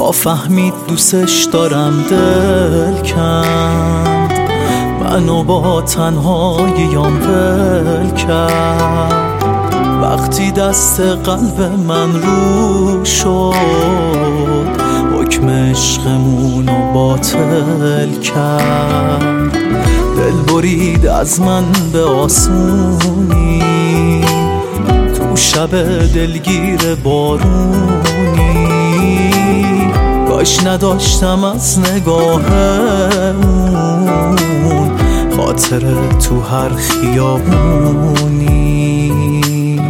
تا فهمید دوستش دارم دل کند، منو با تنهاییام ول کرد. وقتی دست قلب من رو شد، حکم عشقمونو باطل کرد. دل برید از من به آسونی، تو شب دلگیر بارونی. کاش نداشتم از نگاه اون خاطره تو هر خیابونی.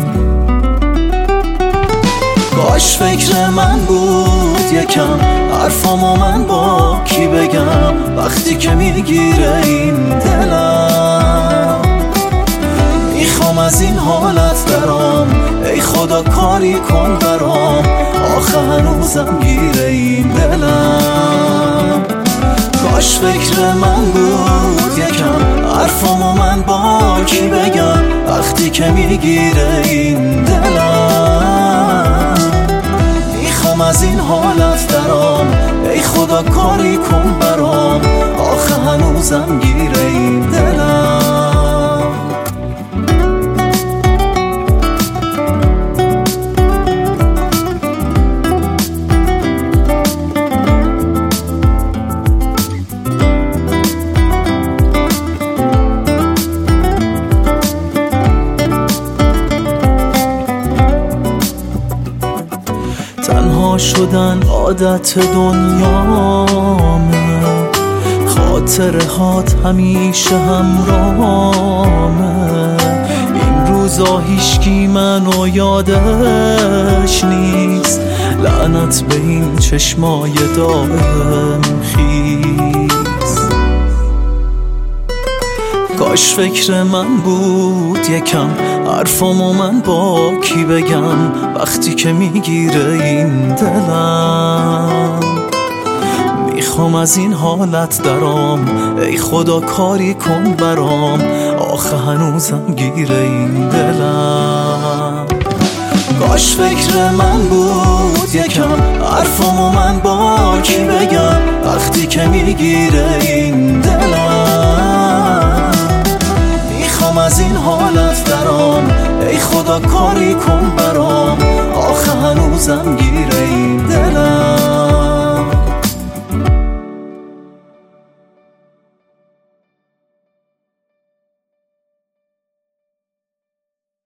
کاش فکر من بود یکم، حرفامو من با کی بگم وقتی که میگیره این دلم. میخوام از این حالت برام، ای خدا کاری کن برام، آخه هنوزم گیره این دلم. کاش فکر من بود یکم، حرفامو من با کی بگم وقتی که میگیره این دلم. میخوام از این حالت درام، ای خدا کاری کن برام، آخه هنوزم گیره این دلم. تنها شدن عادت دنیامه، خاطره هات همیشه همراهمه. این روزا هیچکی منو یادش نیست، لعنت به این چشمای دائم خیز. کاش فکر من بود یکم، حرفامو من با کی بگم وقتی که میگیره این دلم. میخوام از این حالت درام، ای خدا کاری کن برام، آخه هنوزم گیره این دلم. کاش فکر من بود یکم، حرفامو من با کی بگم وقتی که میگیره این دلم. میخوام از این حالت درام، ای خدا کاری کن برام، آخه هنوزم گیره